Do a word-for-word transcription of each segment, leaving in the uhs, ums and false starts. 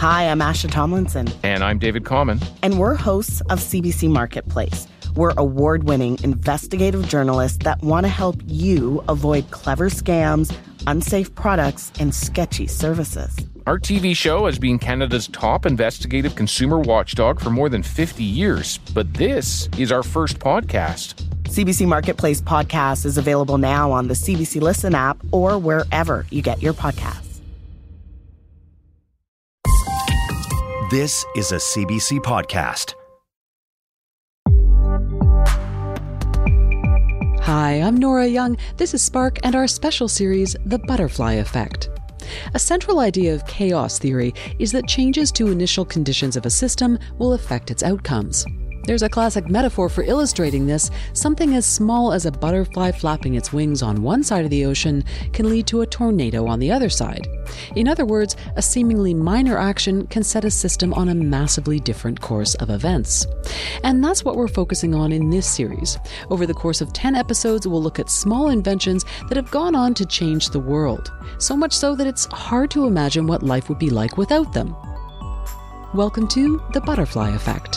Hi, I'm Asha Tomlinson. And I'm David Common. And we're hosts of C B C Marketplace. We're award-winning investigative journalists that want to help you avoid clever scams, unsafe products, and sketchy services. Our T V show has been Canada's top investigative consumer watchdog for more than fifty years, but this is our first podcast. C B C Marketplace podcast is available now on the C B C Listen app or wherever you get your podcasts. This is a C B C podcast. Hi, I'm Nora Young. This is Spark and our special series, The Butterfly Effect. A central idea of chaos theory is that changes to initial conditions of a system will affect its outcomes. There's a classic metaphor for illustrating this. Something as small as a butterfly flapping its wings on one side of the ocean can lead to a tornado on the other side. In other words, a seemingly minor action can set a system on a massively different course of events. And that's what we're focusing on in this series. Over the course of ten episodes, we'll look at small inventions that have gone on to change the world. So much so that it's hard to imagine what life would be like without them. Welcome to The Butterfly Effect.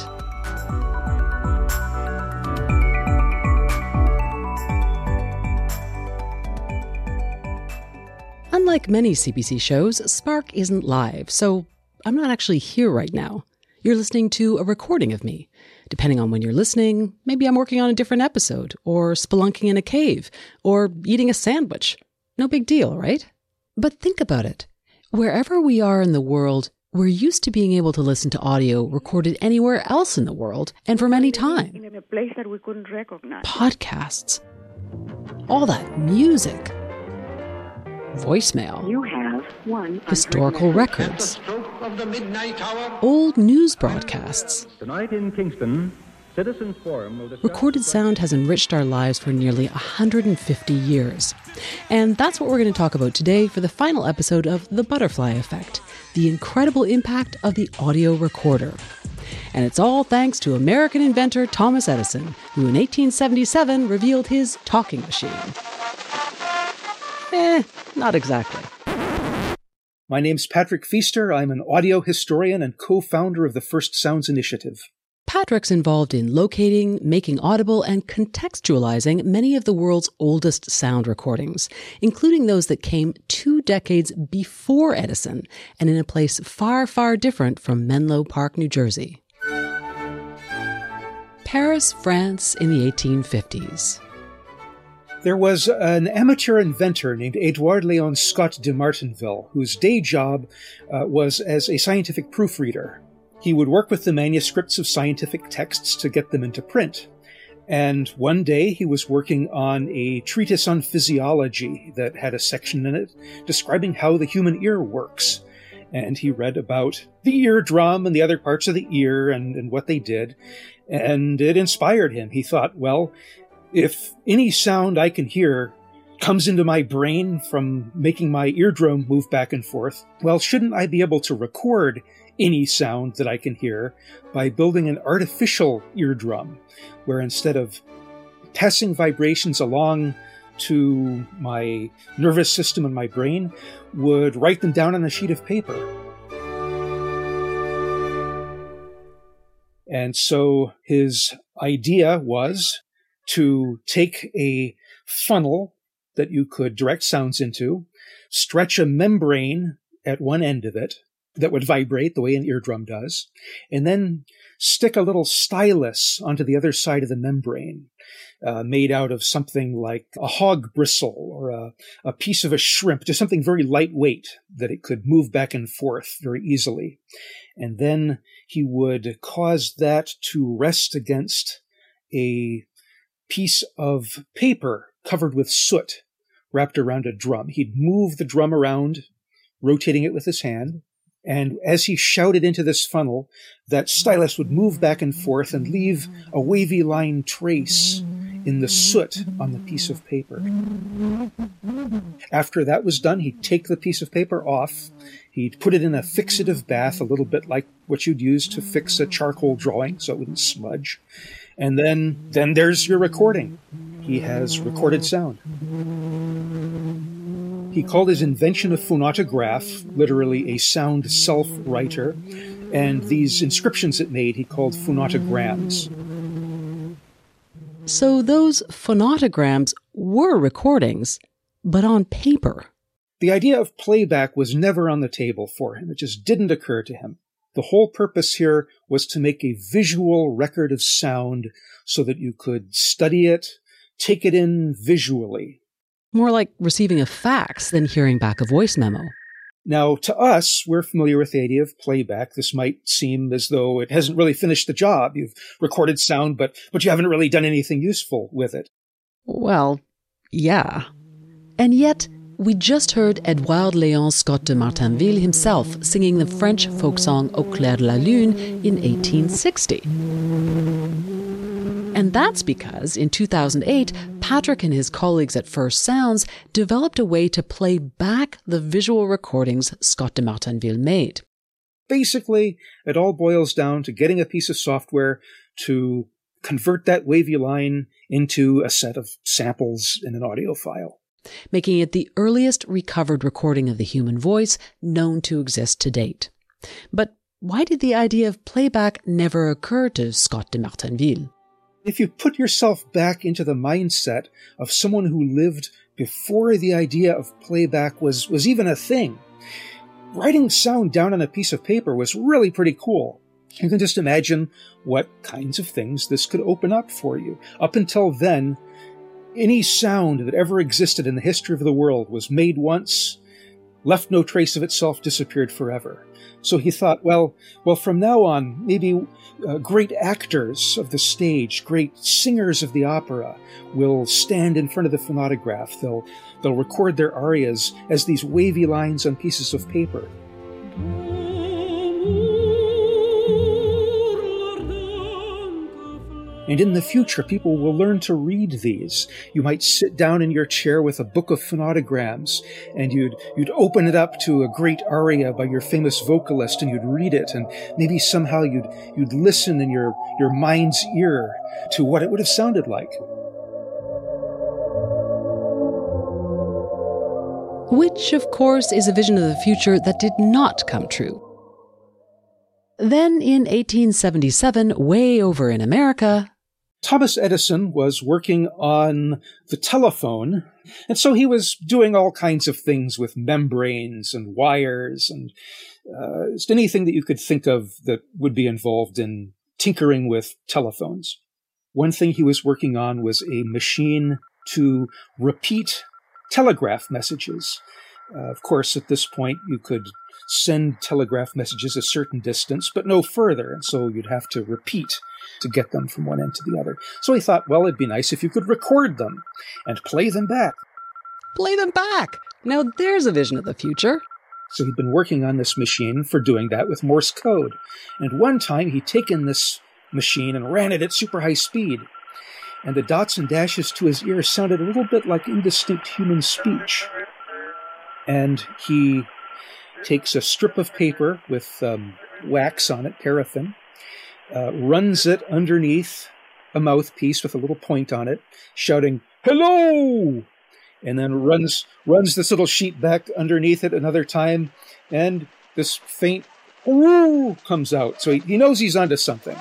Unlike many C B C shows, Spark isn't live, so I'm not actually here right now. You're listening to a recording of me. Depending on when you're listening, maybe I'm working on a different episode, or spelunking in a cave, or eating a sandwich. No big deal, right? But think about it. Wherever we are in the world, we're used to being able to listen to audio recorded anywhere else in the world, and from any time. In a place that we couldn't recognize. Podcasts. All that music. Voicemail, you have one historical records, old news broadcasts. Tonight in Kingston, Citizens Forum will discuss... Recorded sound has enriched our lives for nearly one hundred fifty years. And that's what we're going to talk about today for the final episode of The Butterfly Effect, the incredible impact of the audio recorder. And it's all thanks to American inventor Thomas Edison, who in eighteen seventy-seven revealed his talking machine. Eh, not exactly. My name's Patrick Feaster. I'm an audio historian and co-founder of the First Sounds Initiative. Patrick's involved in locating, making audible, and contextualizing many of the world's oldest sound recordings, including those that came two decades before Edison and in a place far, far different from Menlo Park, New Jersey. Paris, France in the eighteen fifties. There was an amateur inventor named Edouard Léon Scott de Martinville, whose day job uh, was as a scientific proofreader. He would work with the manuscripts of scientific texts to get them into print. And one day he was working on a treatise on physiology that had a section in it describing how the human ear works. And he read about the eardrum and the other parts of the ear and, and what they did. And it inspired him. He thought, well, if any sound I can hear comes into my brain from making my eardrum move back and forth, well, shouldn't I be able to record any sound that I can hear by building an artificial eardrum, where instead of passing vibrations along to my nervous system and my brain, would write them down on a sheet of paper. And so his idea was to take a funnel that you could direct sounds into, stretch a membrane at one end of it that would vibrate the way an eardrum does, and then stick a little stylus onto the other side of the membrane, uh, made out of something like a hog bristle or a, a piece of a shrimp, just something very lightweight that it could move back and forth very easily. And then he would cause that to rest against a piece of paper covered with soot wrapped around a drum. He'd move the drum around, rotating it with his hand, and as he shouted into this funnel, that stylus would move back and forth and leave a wavy line trace in the soot on the piece of paper. After that was done, he'd take the piece of paper off, he'd put it in a fixative bath, a little bit like what you'd use to fix a charcoal drawing so it wouldn't smudge. And then, then there's your recording. He has recorded sound. He called his invention a phonautograph, literally a sound self-writer, and these inscriptions it made he called phonautograms. So those phonautograms were recordings, but on paper. The idea of playback was never on the table for him. It just didn't occur to him. The whole purpose here was to make a visual record of sound so that you could study it, take it in visually. More like receiving a fax than hearing back a voice memo. Now, to us, we're familiar with the idea of playback. This might seem as though it hasn't really finished the job. You've recorded sound, but, but you haven't really done anything useful with it. Well, yeah. And yet, we just heard Edouard Léon Scott de Martinville himself singing the French folk song Au clair de la lune in eighteen sixty. And that's because, in two thousand eight, Patrick and his colleagues at First Sounds developed a way to play back the visual recordings Scott de Martinville made. Basically, it all boils down to getting a piece of software to convert that wavy line into a set of samples in an audio file, making it the earliest recovered recording of the human voice known to exist to date. But why did the idea of playback never occur to Scott de Martinville? If you put yourself back into the mindset of someone who lived before the idea of playback was, was even a thing, writing sound down on a piece of paper was really pretty cool. You can just imagine what kinds of things this could open up for you. Up until then, any sound that ever existed in the history of the world was made once, left no trace of itself, disappeared forever. So he thought, well, well, from now on, maybe uh, great actors of the stage, great singers of the opera will stand in front of the phonautograph. They'll, they'll record their arias as these wavy lines on pieces of paper. And in the future, people will learn to read these. You might sit down in your chair with a book of phonautograms, and you'd you'd open it up to a great aria by your famous vocalist, and you'd read it, and maybe somehow you'd you'd listen in your, your mind's ear to what it would have sounded like. Which, of course, is a vision of the future that did not come true. Then, in eighteen seventy-seven, way over in America, Thomas Edison was working on the telephone, and so he was doing all kinds of things with membranes and wires and uh, just anything that you could think of that would be involved in tinkering with telephones. One thing he was working on was a machine to repeat telegraph messages. Uh, of course, at this point, you could send telegraph messages a certain distance, but no further, and so you'd have to repeat to get them from one end to the other. So he thought, well, it'd be nice if you could record them and play them back. Play them back! Now there's a vision of the future. So he'd been working on this machine for doing that with Morse code. And one time he'd taken this machine and ran it at super high speed. And the dots and dashes to his ear sounded a little bit like indistinct human speech. And he takes a strip of paper with um, wax on it, paraffin, uh, runs it underneath a mouthpiece with a little point on it, shouting, "Hello!" And then runs runs this little sheet back underneath it another time, and this faint "ooh" comes out. So he, he knows he's onto something.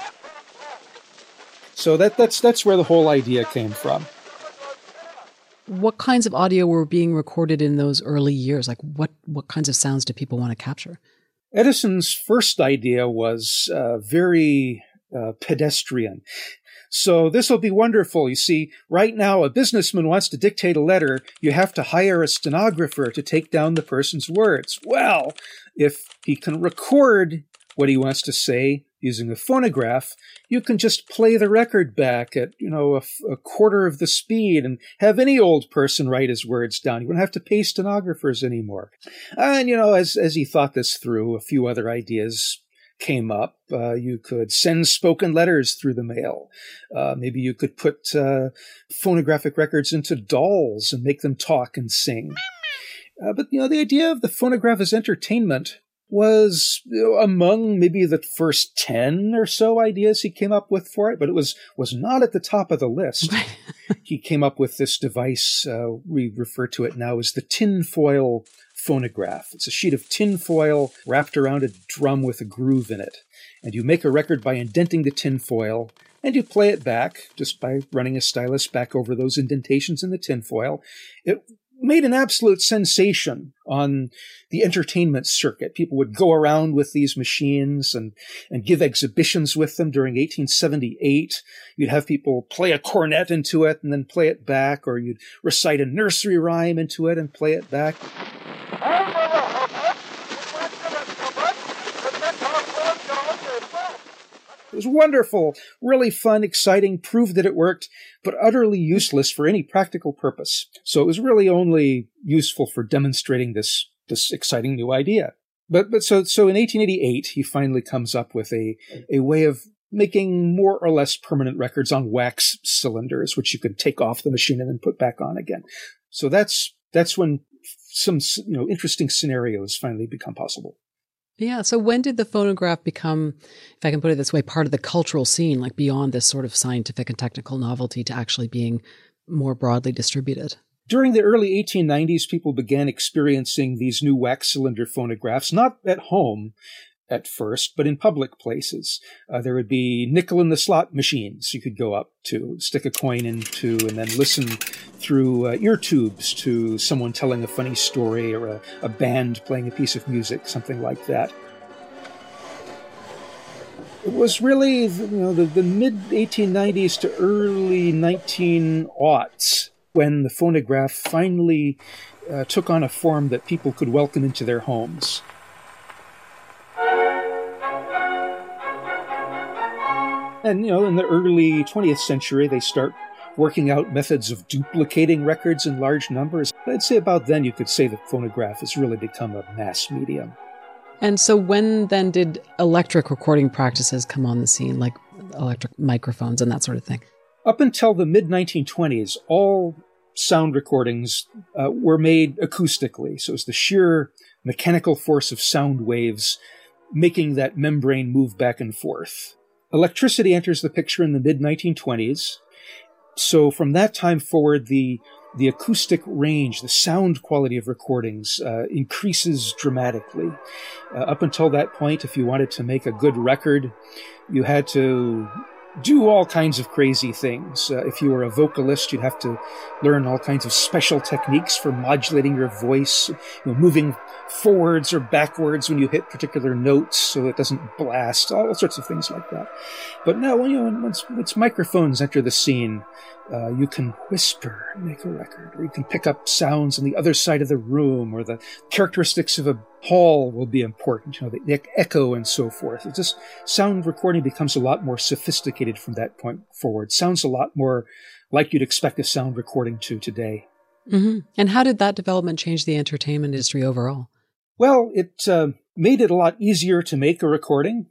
So that that's that's where the whole idea came from. What kinds of audio were being recorded in those early years? Like what, what kinds of sounds did people want to capture? Edison's first idea was uh, very uh, pedestrian. So this will be wonderful. You see, right now, a businessman wants to dictate a letter. You have to hire a stenographer to take down the person's words. Well, if he can record what he wants to say using a phonograph, you can just play the record back at, you know, a, a quarter of the speed and have any old person write his words down. You wouldn't have to pay stenographers anymore. And, you know, as, as he thought this through, a few other ideas came up. Uh, you could send spoken letters through the mail. Uh, maybe you could put uh, phonographic records into dolls and make them talk and sing. Uh, but, you know, the idea of the phonograph as entertainment was among maybe the first ten or so ideas he came up with for it, but it was, was not at the top of the list. He came up with this device, uh, we refer to it now as the tinfoil phonograph. It's a sheet of tinfoil wrapped around a drum with a groove in it. And you make a record by indenting the tinfoil, and you play it back just by running a stylus back over those indentations in the tinfoil. It made an absolute sensation on the entertainment circuit. People would go around with these machines and, and give exhibitions with them during eighteen seventy-eight. You'd have people play a cornet into it and then play it back, or you'd recite a nursery rhyme into it and play it back. It was wonderful, really fun, exciting, proved that it worked, but utterly useless for any practical purpose. So it was really only useful for demonstrating this, this exciting new idea. But, but so, so in eighteen eighty-eight, he finally comes up with a, a way of making more or less permanent records on wax cylinders, which you could take off the machine and then put back on again. So that's, that's when some, you know, interesting scenarios finally become possible. Yeah. So when did the phonograph become, if I can put it this way, part of the cultural scene, like beyond this sort of scientific and technical novelty to actually being more broadly distributed? During the early eighteen nineties, people began experiencing these new wax cylinder phonographs, not at home at first, but in public places. Uh, there would be nickel in the slot machines you could go up to, stick a coin into, and then listen through uh, ear tubes to someone telling a funny story or a, a band playing a piece of music, something like that. It was really, you know, the, the mid eighteen nineties to early nineteen aughts when the phonograph finally uh, took on a form that people could welcome into their homes. And, you know, in the early twentieth century, they start working out methods of duplicating records in large numbers. I'd say about then you could say the phonograph has really become a mass medium. And so when then did electric recording practices come on the scene, like electric microphones and that sort of thing? Up until the mid nineteen twenties, all sound recordings uh, were made acoustically. So it's the sheer mechanical force of sound waves making that membrane move back and forth. Electricity enters the picture in the mid nineteen twenties. So from that time forward, the the acoustic range, the sound quality of recordings uh, increases dramatically. Uh, up until that point, if you wanted to make a good record, you had to do all kinds of crazy things. Uh, if you were a vocalist, you'd have to learn all kinds of special techniques for modulating your voice, you know, moving forwards or backwards when you hit particular notes so it doesn't blast, all sorts of things like that. But now, you know, once, once microphones enter the scene, uh, you can whisper and make a record, or you can pick up sounds on the other side of the room, or the characteristics of a hall will be important, you know, the, the echo and so forth. It's just sound recording becomes a lot more sophisticated from that point forward. Sounds a lot more like you'd expect a sound recording to today. Mm-hmm. And how did that development change the entertainment industry overall? Well, it uh, made it a lot easier to make a recording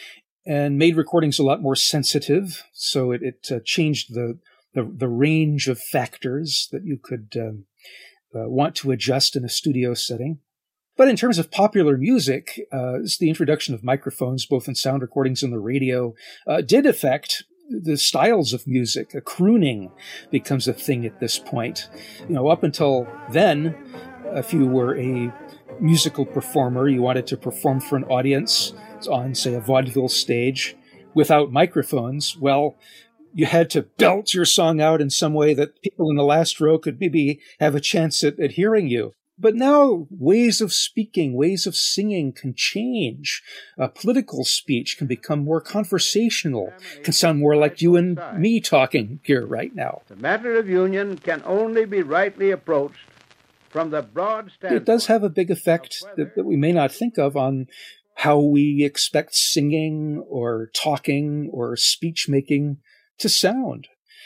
and made recordings a lot more sensitive. So it, it uh, changed the, the the range of factors that you could um, uh, want to adjust in a studio setting. But in terms of popular music, uh, the introduction of microphones, both in sound recordings and the radio, uh, did affect the styles of music. A crooning becomes a thing at this point. You know, up until then, if you were a musical performer, you wanted to perform for an audience on, say, a vaudeville stage without microphones, well, you had to belt your song out in some way that people in the last row could maybe have a chance at, at hearing you. But now ways of speaking, ways of singing can change. Uh, political speech can become more conversational, can sound more like you and me talking here right now. The matter of union can only be rightly approached from the broad standpoint. It does have a big effect that, that we may not think of on how we expect singing or talking or speech making to sound.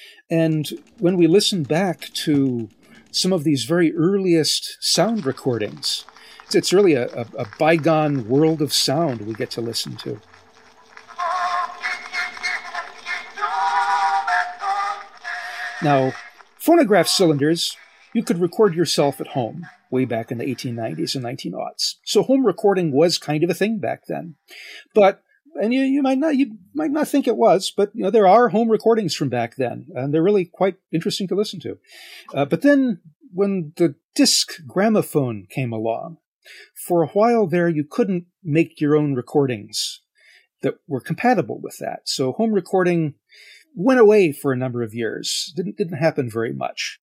And when we listen back to some of these very earliest sound recordings, it's, it's really a, a, a bygone world of sound we get to listen to. Now, phonograph cylinders, you could record yourself at home way back in the eighteen nineties and nineteen aughts. So home recording was kind of a thing back then. But, and you, you might not, you might not think it was, but you know, there are home recordings from back then, and they're really quite interesting to listen to. Uh, but then when the disc gramophone came along, for a while there, you couldn't make your own recordings that were compatible with that. So home recording went away for a number of years. Didn't, didn't happen very much.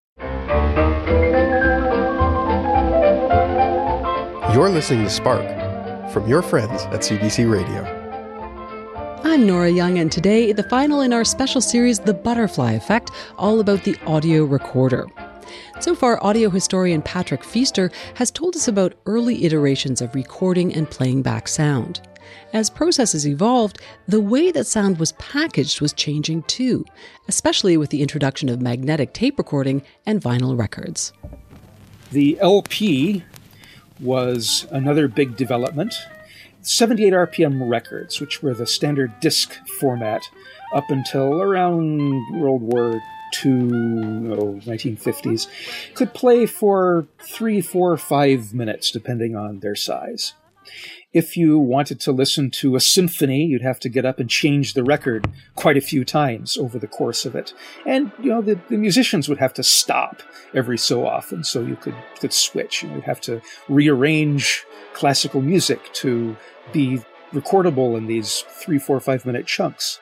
You're listening to Spark from your friends at C B C Radio. I'm Nora Young, and today, the final in our special series, The Butterfly Effect, all about the audio recorder. So far, audio historian Patrick Feaster has told us about early iterations of recording and playing back sound. As processes evolved, the way that sound was packaged was changing too, especially with the introduction of magnetic tape recording and vinyl records. The L P was another big development. seventy-eight R P M records, which were the standard disc format up until around World War Two, oh, nineteen fifties, could play for three, four, five minutes, depending on their size. If you wanted to listen to a symphony, you'd have to get up and change the record quite a few times over the course of it. And, you know, the, the musicians would have to stop every so often so you could, could switch. You know, you'd have to rearrange classical music to be recordable in these three, four, five minute chunks.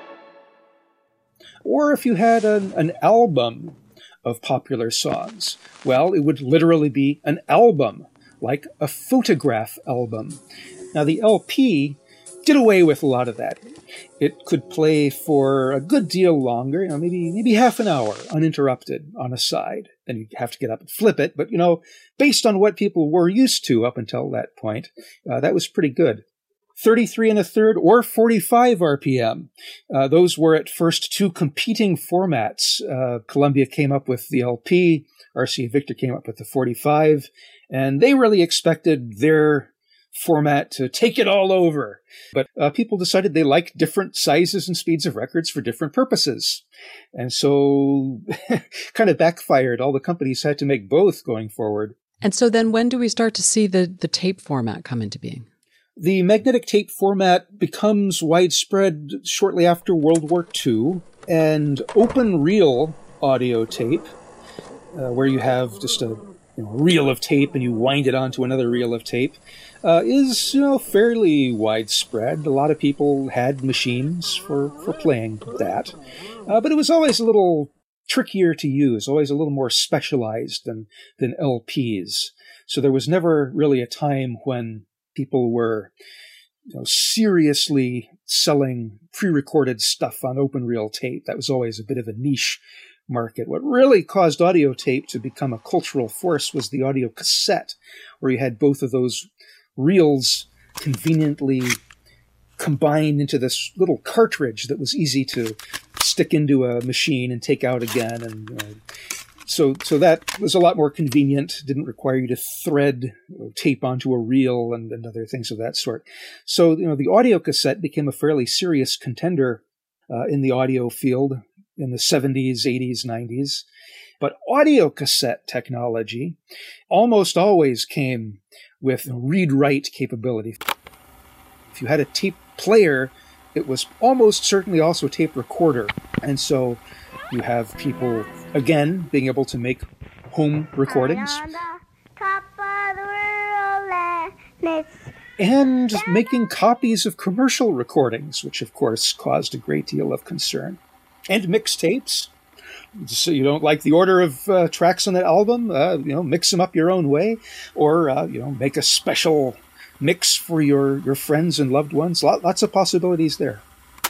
Or if you had an, an album of popular songs, well, it would literally be an album, like a photograph album. Now, the L P did away with a lot of that. It could play for a good deal longer, you know, maybe maybe half an hour uninterrupted on a side. Then you'd have to get up and flip it. But, you know, based on what people were used to up until that point, uh, that was pretty good. thirty-three and a third or forty-five R P M. Uh, those were at first two competing formats. Uh, Columbia came up with the L P, R C A Victor came up with the forty-five, and they really expected their format to take it all over. But uh, people decided they liked different sizes and speeds of records for different purposes. And so kind of backfired. All the companies had to make both going forward. And so then when do we start to see the, the tape format come into being? The magnetic tape format becomes widespread shortly after World War Two, and open reel audio tape, uh, where you have just a you know, reel of tape and you wind it onto another reel of tape, uh, is you know fairly widespread. A lot of people had machines for, for playing that, uh, but it was always a little trickier to use, always a little more specialized than than L Ps. So there was never really a time when people were you know, seriously selling pre-recorded stuff on open reel tape. That was always a bit of a niche market. What really caused audio tape to become a cultural force was the audio cassette, where you had both of those reels conveniently combined into this little cartridge that was easy to stick into a machine and take out again. And you know, So so that was a lot more convenient, didn't require you to thread tape onto a reel and, and other things of that sort. So, you know, the audio cassette became a fairly serious contender uh, in the audio field in the seventies, eighties, nineties. But audio cassette technology almost always came with read-write capability. If you had a tape player, it was almost certainly also a tape recorder. And so you have people, again, being able to make home recordings and making copies of commercial recordings, which, of course, caused a great deal of concern. And mixtapes. So you don't like the order of uh, tracks on that album, uh, you know, mix them up your own way, or, uh, you know, make a special mix for your, your friends and loved ones. Lot, lots of possibilities there.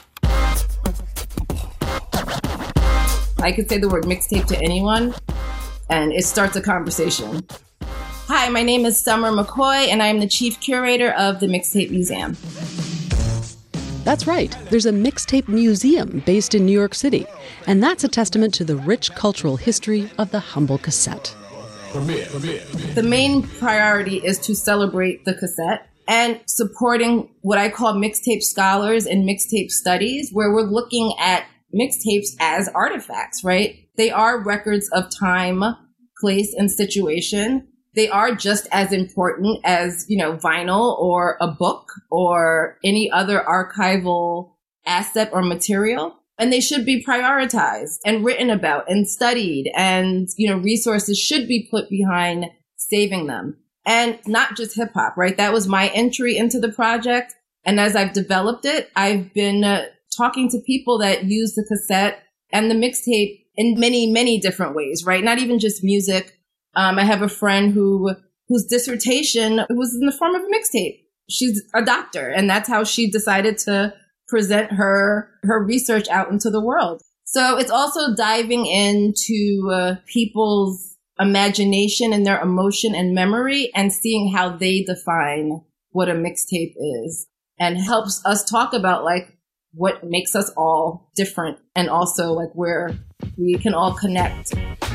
I could say the word mixtape to anyone, and it starts a conversation. Hi, my name is Summer McCoy, and I'm the chief curator of the Mixtape Museum. That's right. There's a mixtape museum based in New York City, and that's a testament to the rich cultural history of the humble cassette. The main priority is to celebrate the cassette and supporting what I call mixtape scholars and mixtape studies, where we're looking at mixtapes as artifacts, right? They are records of time, place, and situation. they are just as important as, you know, vinyl or a book or any other archival asset or material. And they should be prioritized and written about and studied, and, you know, resources should be put behind saving them. And not just hip hop, right? That was my entry into the project. And as I've developed it, I've been uh, talking to people that use the cassette and the mixtape in many, many different ways, right? Not even just music. Um, I have a friend who whose dissertation was in the form of a mixtape. She's a doctor, and that's how she decided to present her her research out into the world. So it's also diving into uh, people's imagination and their emotion and memory, and seeing how they define what a mixtape is, and helps us talk about like what makes us all different, and also like where we can all connect.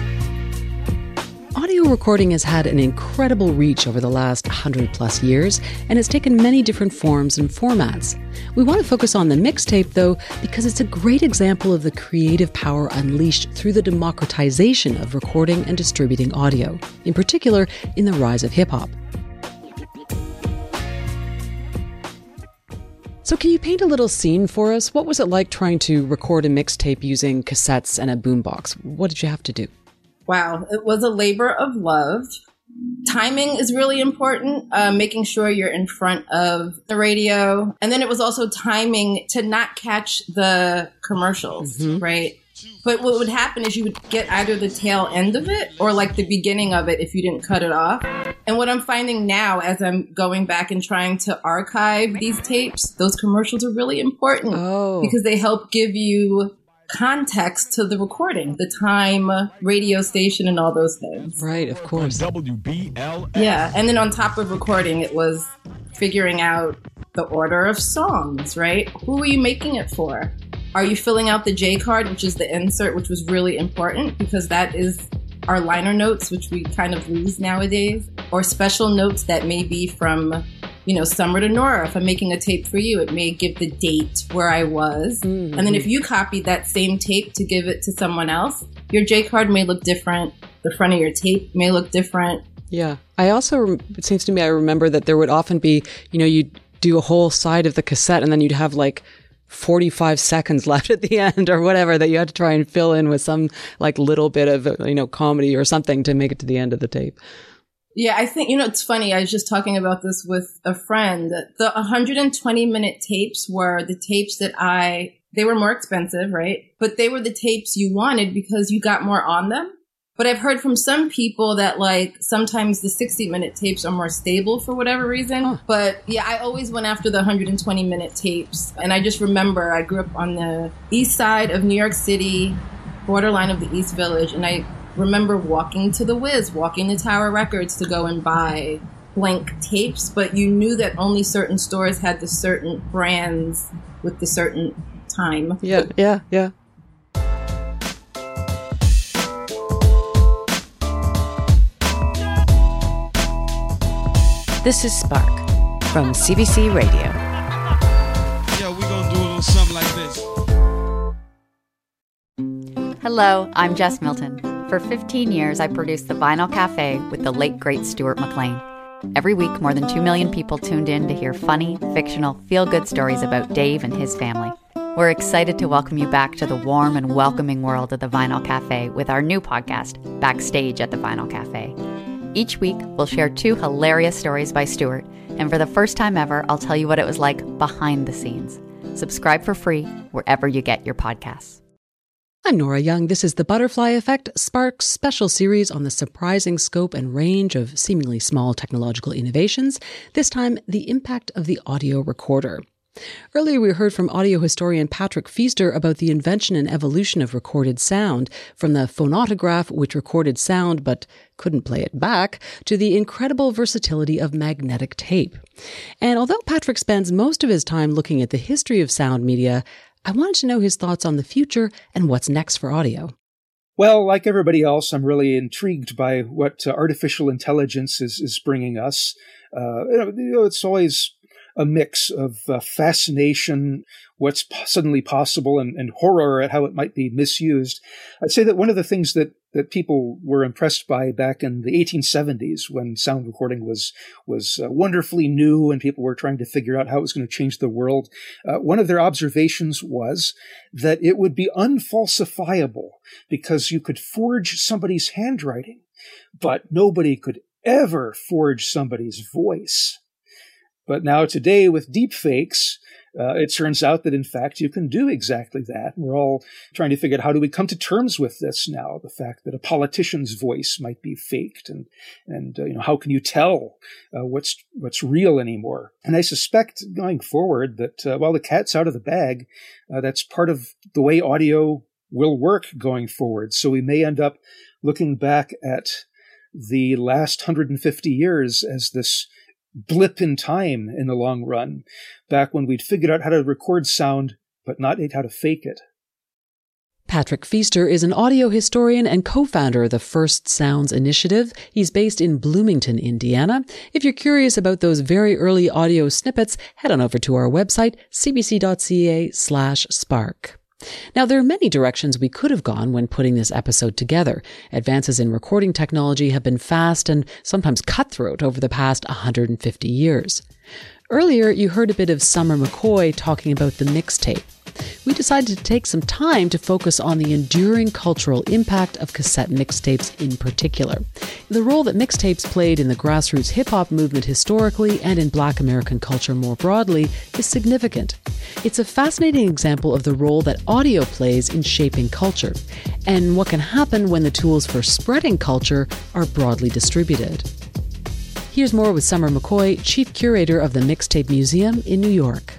Audio recording has had an incredible reach over the last hundred plus years, and has taken many different forms and formats. We want to focus on the mixtape, though, because it's a great example of the creative power unleashed through the democratization of recording and distributing audio, in particular in the rise of hip-hop. So can you paint a little scene for us? What was it like trying to record a mixtape using cassettes and a boombox? What did you have to do? Wow, it was a labor of love. Timing is really important, uh, making sure you're in front of the radio. And then it was also timing to not catch the commercials, mm-hmm. right? But what would happen is you would get either the tail end of it or like the beginning of it if you didn't cut it off. And what I'm finding now as I'm going back and trying to archive these tapes, those commercials are really important oh. because they help give you context to the recording, the time, radio station, and all those things. Right, of course. W B L S. Yeah, and then on top of recording, it was figuring out the order of songs, right? Who are you making it for? Are you filling out the J card, which is the insert, which was really important because that is our liner notes, which we kind of lose nowadays, or special notes that may be from, you know, Summer to Nora. If I'm making a tape for you, it may give the date where I was. Mm-hmm. And then if you copied that same tape to give it to someone else, your J card may look different. The front of your tape may look different. Yeah. I also, it seems to me, I remember that there would often be, you know, you'd do a whole side of the cassette and then you'd have like forty-five seconds left at the end or whatever that you had to try and fill in with some like little bit of, you know, comedy or something to make it to the end of the tape. Yeah, I think, you know, it's funny. I was just talking about this with a friend. The one hundred twenty minute tapes were the tapes that I, they were more expensive, right? But they were the tapes you wanted because you got more on them. But I've heard from some people that like sometimes the sixty minute tapes are more stable for whatever reason. Huh. But yeah, I always went after the one hundred twenty minute tapes. And I just remember I grew up on the east side of New York City, borderline of the East Village. And I remember walking to the Wiz, walking to Tower Records to go and buy blank tapes. But you knew that only certain stores had the certain brands with the certain time. Yeah, yeah, yeah. This is Spark from C B C Radio. Yeah, we're going to do a little something like this. Hello, I'm Jess Milton. For fifteen years, I produced The Vinyl Cafe with the late, great Stuart McLean. Every week, more than two million people tuned in to hear funny, fictional, feel-good stories about Dave and his family. We're excited to welcome you back to the warm and welcoming world of The Vinyl Cafe with our new podcast, Backstage at The Vinyl Cafe. Each week, we'll share two hilarious stories by Stuart, and for the first time ever, I'll tell you what it was like behind the scenes. Subscribe for free wherever you get your podcasts. I'm Nora Young. This is The Butterfly Effect, Spark's special series on the surprising scope and range of seemingly small technological innovations, this time the impact of the audio recorder. Earlier, we heard from audio historian Patrick Feaster about the invention and evolution of recorded sound, from the phonautograph, which recorded sound but couldn't play it back, to the incredible versatility of magnetic tape. And although Patrick spends most of his time looking at the history of sound media, I wanted to know his thoughts on the future and what's next for audio. Well, like everybody else, I'm really intrigued by what uh, artificial intelligence is, is bringing us. Uh, you know, it's always a mix of uh, fascination, what's po- suddenly possible, and, and horror at how it might be misused. I'd say that one of the things that that people were impressed by back in the eighteen seventies when sound recording was was uh, wonderfully new and people were trying to figure out how it was going to change the world. Uh, one of their observations was that it would be unfalsifiable because you could forge somebody's handwriting, but nobody could ever forge somebody's voice. But now today with deepfakes, uh, it turns out that in fact you can do exactly that. We're all trying to figure out how do we come to terms with this now, the fact that a politician's voice might be faked, and and uh, you know, how can you tell uh, what's what's real anymore? And I suspect going forward that uh, while the cat's out of the bag, uh, that's part of the way audio will work going forward. So we may end up looking back at the last one hundred fifty years as this blip in time in the long run, back when we'd figured out how to record sound, but not how to fake it. Patrick Feaster is an audio historian and co-founder of the First Sounds Initiative. He's based in Bloomington, Indiana. If you're curious about those very early audio snippets, head on over to our website, cbc.ca slash spark. Now, there are many directions we could have gone when putting this episode together. Advances in recording technology have been fast and sometimes cutthroat over the past one hundred fifty years. Earlier, you heard a bit of Summer McCoy talking about the mixtape. We decided to take some time to focus on the enduring cultural impact of cassette mixtapes in particular. The role that mixtapes played in the grassroots hip-hop movement historically and in Black American culture more broadly is significant. It's a fascinating example of the role that audio plays in shaping culture, and what can happen when the tools for spreading culture are broadly distributed. Here's more with Summer McCoy, Chief Curator of the Mixtape Museum in New York.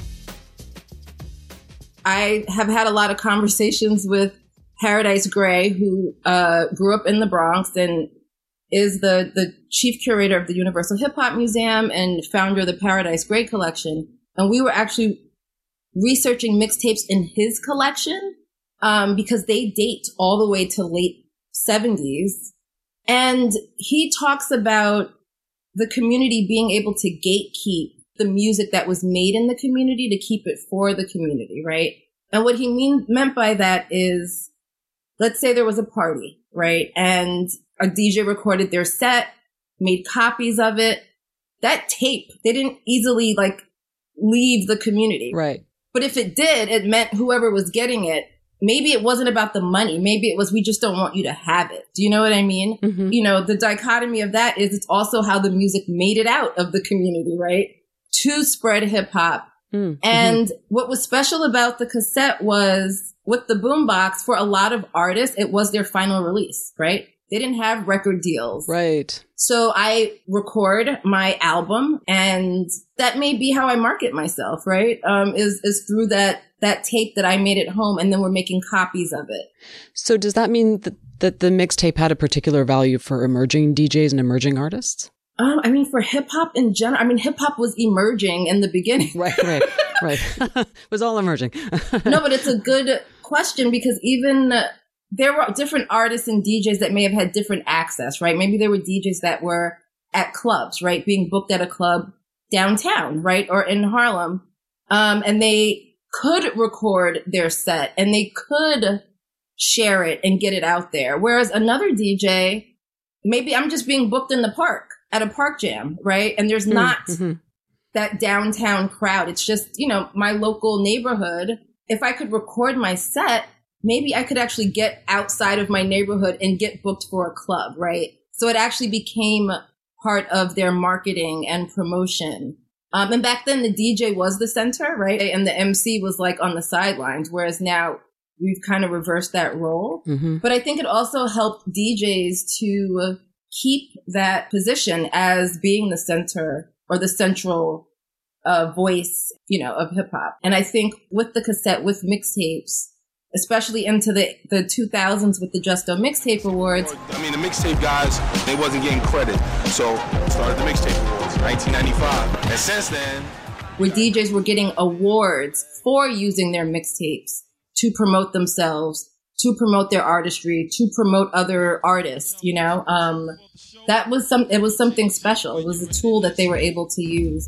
I have had a lot of conversations with Paradise Gray, who uh, grew up in the Bronx and is the, the chief curator of the Universal Hip Hop Museum and founder of the Paradise Gray collection. And we were actually researching mixtapes in his collection um, because they date all the way to late seventies. And he talks about the community being able to gatekeep the music that was made in the community to keep it for the community, right? And what he mean, meant by that is, let's say there was a party, right? And a D J recorded their set, made copies of it. That tape, they didn't easily like leave the community. Right. But if it did, it meant whoever was getting it, maybe it wasn't about the money. Maybe it was, we just don't want you to have it. Do you know what I mean? Mm-hmm. You know, the dichotomy of that is it's also how the music made it out of the community, right? To spread hip hop. Mm-hmm. And what was special about the cassette was with the boombox, for a lot of artists, it was their final release, right? They didn't have record deals. Right. So I record my album, and that may be how I market myself, right? Um, is, is through that, that tape that I made at home, and then we're making copies of it. So does that mean that, that the mixtape had a particular value for emerging D Js and emerging artists? Um, I mean, for hip hop in general, I mean, hip hop was emerging in the beginning. Right, right, right. It was all emerging. No, but it's a good question because even uh, there were different artists and D Js that may have had different access, right? Maybe there were D Js that were at clubs, right? Being booked at a club downtown, right? Or in Harlem. Um, and they could record their set and they could share it and get it out there. Whereas another D J, maybe I'm just being booked in the park. At a park jam, right? And there's not mm-hmm. that downtown crowd. It's just, you know, my local neighborhood. If I could record my set, maybe I could actually get outside of my neighborhood and get booked for a club, right? So it actually became part of their marketing and promotion. Um, and back then the D J was the center, right? And the M C was like on the sidelines, whereas now we've kind of reversed that role. Mm-hmm. But I think it also helped D Js to keep that position as being the center or the central uh, voice, you know, of hip hop. And I think with the cassette, with mixtapes, especially into the, the two thousands with the Justo Mixtape Awards. I mean, the mixtape guys, they wasn't getting credit. So started the Mixtape Awards in nineteen ninety-five. And since then, where D Js were getting awards for using their mixtapes to promote themselves, to promote their artistry, to promote other artists, you know, um, that was some, it was something special. It was a tool that they were able to use.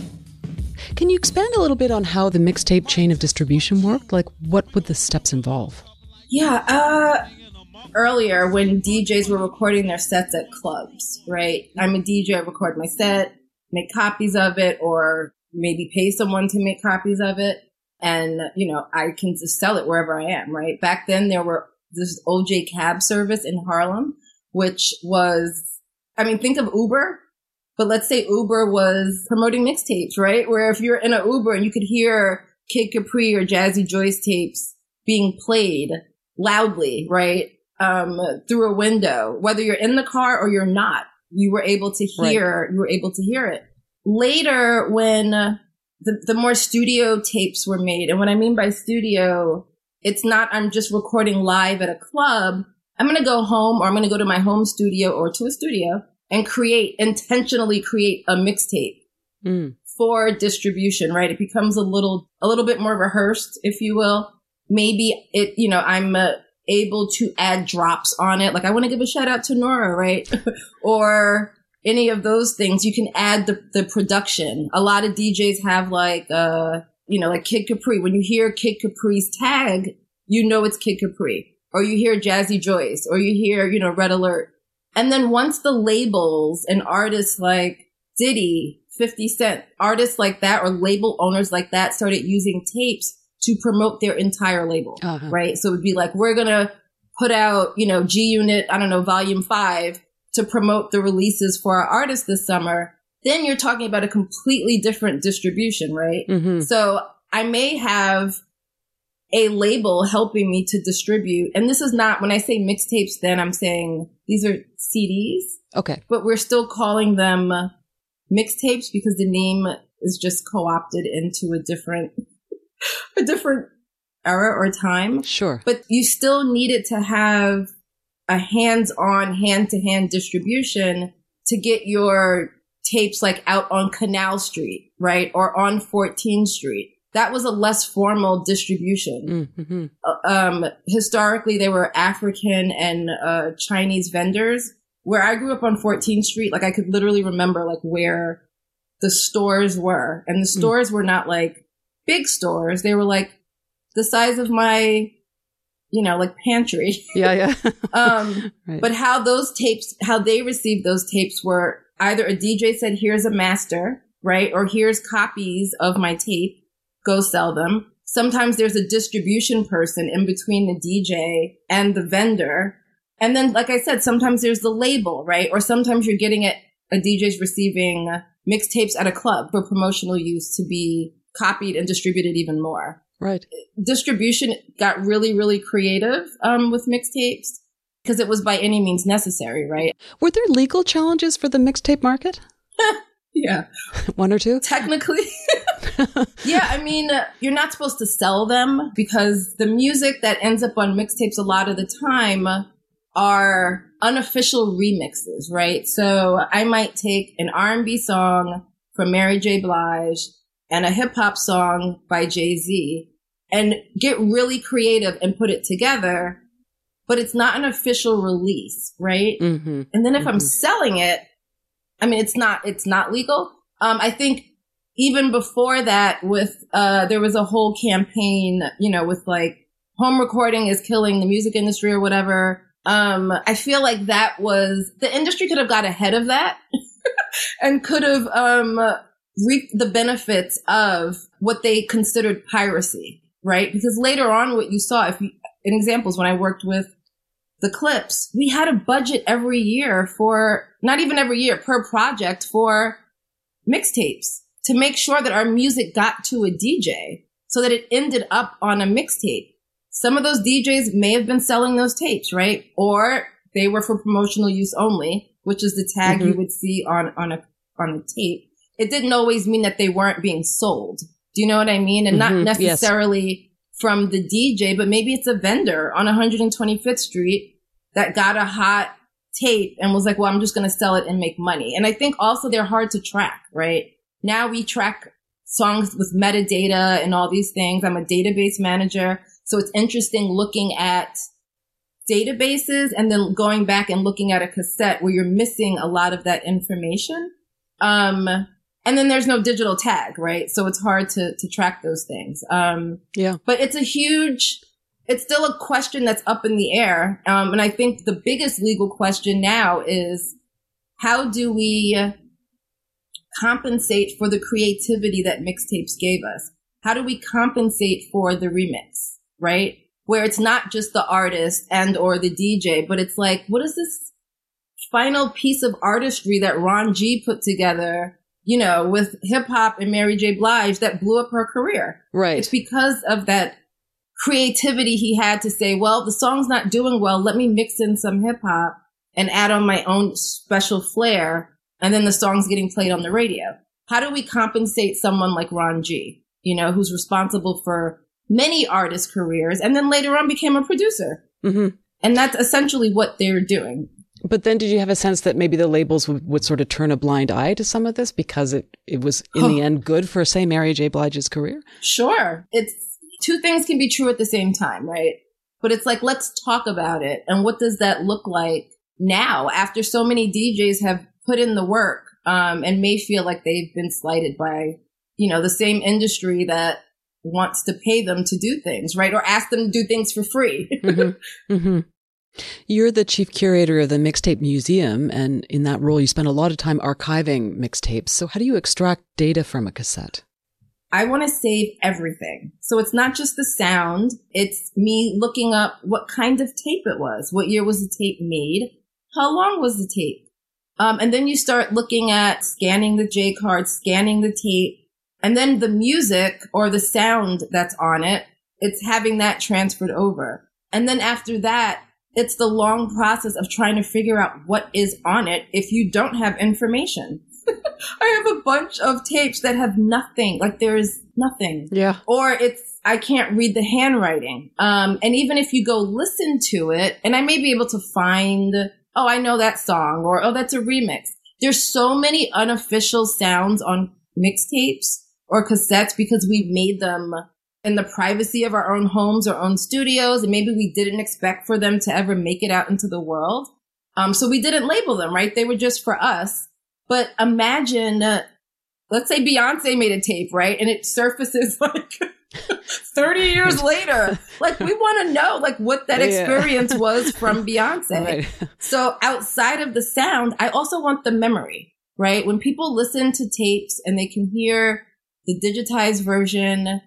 Can you expand a little bit on how the mixtape chain of distribution worked? Like, what would the steps involve? Yeah, uh, earlier when D Js were recording their sets at clubs, right? I'm a D J, I record my set, make copies of it, or maybe pay someone to make copies of it. And, you know, I can just sell it wherever I am, right? Back then there were this O J cab service in Harlem, which was, I mean, think of Uber, but let's say Uber was promoting mixtapes, right? Where if you're in an Uber and you could hear Kid Capri or Jazzy Joyce tapes being played loudly, right? Um, through a window, whether you're in the car or you're not, you were able to hear, right. you were able to hear it. Later, when uh, the, the more studio tapes were made, and what I mean by studio, it's not I'm just recording live at a club. I'm going to go home, or I'm going to go to my home studio or to a studio and create, intentionally create a mixtape mm. for distribution, right? It becomes a little, a little bit more rehearsed, if you will. Maybe it, you know, I'm uh, able to add drops on it. Like I want to give a shout out to Nora, right? Or any of those things. You can add the, the production. A lot of D Js have like, uh, you know, like Kid Capri. When you hear Kid Capri's tag, you know it's Kid Capri. Or you hear Jazzy Joyce, or you hear, you know, Red Alert. And then once the labels and artists like Diddy, fifty Cent, artists like that, or label owners like that started using tapes to promote their entire label, uh-huh. right? So it would be like, we're going to put out, you know, G Unit, I don't know, volume five to promote the releases for our artists this summer. Then you're talking about a completely different distribution, right? Mm-hmm. So I may have a label helping me to distribute. And this is not, when I say mixtapes, then I'm saying these are C Ds. Okay. But we're still calling them mixtapes because the name is just co-opted into a different, a different era or time. Sure. But you still needed to have a hands-on, hand-to-hand distribution to get your tapes like out on Canal Street, right? Or on fourteenth Street. That was a less formal distribution. Mm-hmm. Uh, um, historically, they were African and uh, Chinese vendors. Where I grew up on fourteenth Street, like I could literally remember like where the stores were. And the stores mm. were not like big stores. They were like the size of my, you know, like pantry. Yeah, yeah. um, right. But how those tapes, how they received those tapes were either a D J said, here's a master, right? Or here's copies of my tape. Go sell them. Sometimes there's a distribution person in between the D J and the vendor. And then, like I said, sometimes there's the label, right? Or sometimes you're getting it, a D J's receiving mixtapes at a club for promotional use to be copied and distributed even more. Right. Distribution got really, really creative um, with mixtapes because it was by any means necessary, right? Were there legal challenges for the mixtape market? Yeah. One or two? Technically. Yeah, I mean, uh, you're not supposed to sell them because the music that ends up on mixtapes a lot of the time are unofficial remixes, right? So I might take an R and B song from Mary J. Blige and a hip hop song by Jay-Z and get really creative and put it together, but it's not an official release, right? Mm-hmm. And then if mm-hmm. I'm selling it, I mean, it's not, it's not legal. Um, I think even before that with, uh, there was a whole campaign, you know, with like home recording is killing the music industry or whatever. Um, I feel like that was, the industry could have got ahead of that and could have, um, reaped the benefits of what they considered piracy, right? Because later on, what you saw, if you, in examples, when I worked with the Clips, we had a budget every year for, not even every year, per project for mixtapes to make sure that our music got to a D J so that it ended up on a mixtape. Some of those D Js may have been selling those tapes, right? Or they were for promotional use only, which is the tag mm-hmm. you would see on, on a, on the tape. It didn't always mean that they weren't being sold. Do you know what I mean? And mm-hmm. not necessarily yes. from the D J, but maybe it's a vendor on one hundred twenty-fifth Street that got a hot tape and was like, well, I'm just going to sell it and make money. And I think also they're hard to track, right? Now we track songs with metadata and all these things. I'm a database manager. So it's interesting looking at databases and then going back and looking at a cassette where you're missing a lot of that information. Um, and then there's no digital tag, right? So it's hard to, to track those things. Um, yeah. But it's a huge, it's still a question that's up in the air. Um, and I think the biggest legal question now is, how do we compensate for the creativity that mixtapes gave us? How do we compensate for the remix, right? Where it's not just the artist and or the D J, but it's like, what is this final piece of artistry that Ron G put together, you know, with hip hop and Mary J. Blige that blew up her career? Right. It's because of that creativity he had to say, well, the song's not doing well. Let me mix in some hip hop and add on my own special flair. And then the song's getting played on the radio. How do we compensate someone like Ron G, you know, who's responsible for many artists' careers and then later on became a producer? Mm-hmm. And that's essentially what they're doing. But then did you have a sense that maybe the labels would, would sort of turn a blind eye to some of this because it, it was in the end good for, say, Mary J. Blige's career? Sure. It's two things can be true at the same time, right? But it's like, let's talk about it. And what does that look like now after so many D Js have put in the work um, and may feel like they've been slighted by, you know, the same industry that wants to pay them to do things, right? Or ask them to do things for free. Mm-hmm. Mm-hmm. You're the chief curator of the Mixtape Museum, and in that role, you spend a lot of time archiving mixtapes. So how do you extract data from a cassette? I want to save everything. So it's not just the sound. It's me looking up what kind of tape it was. What year was the tape made? How long was the tape? Um, and then you start looking at scanning the J card, scanning the tape, and then the music or the sound that's on it, it's having that transferred over. And then after that, it's the long process of trying to figure out what is on it if you don't have information. I have a bunch of tapes that have nothing, like there's nothing. Yeah. Or it's, I can't read the handwriting. Um, and even if you go listen to it, and I may be able to find, oh, I know that song, or, oh, that's a remix. There's so many unofficial sounds on mixtapes or cassettes because we've made them in the privacy of our own homes, our own studios, and maybe we didn't expect for them to ever make it out into the world. Um, so we didn't label them, right? They were just for us. But imagine, uh, let's say Beyonce made a tape, right? And it surfaces like thirty years later. Like, we want to know, like, what that experience yeah. was from Beyonce. Right. So outside of the sound, I also want the memory, right? When people listen to tapes and they can hear the digitized version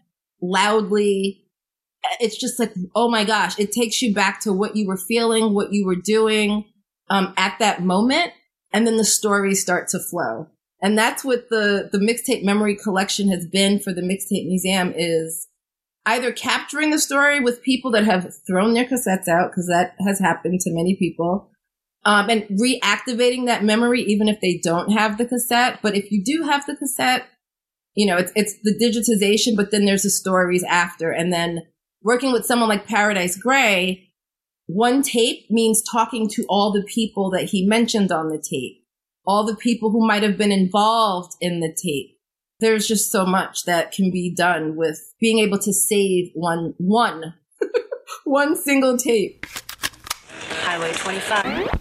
loudly, it's just like, oh my gosh, it takes you back to what you were feeling, what you were doing um, at that moment. And then the stories start to flow. And that's what the, the mixtape memory collection has been for the Mixtape Museum, is either capturing the story with people that have thrown their cassettes out, because that has happened to many people, um, and reactivating that memory even if they don't have the cassette. But if you do have the cassette, you know, it's, it's the digitization, but then there's the stories after. And then working with someone like Paradise Gray, one tape means talking to all the people that he mentioned on the tape, all the people who might have been involved in the tape. There's just so much that can be done with being able to save one, one, one single tape. Highway twenty-five.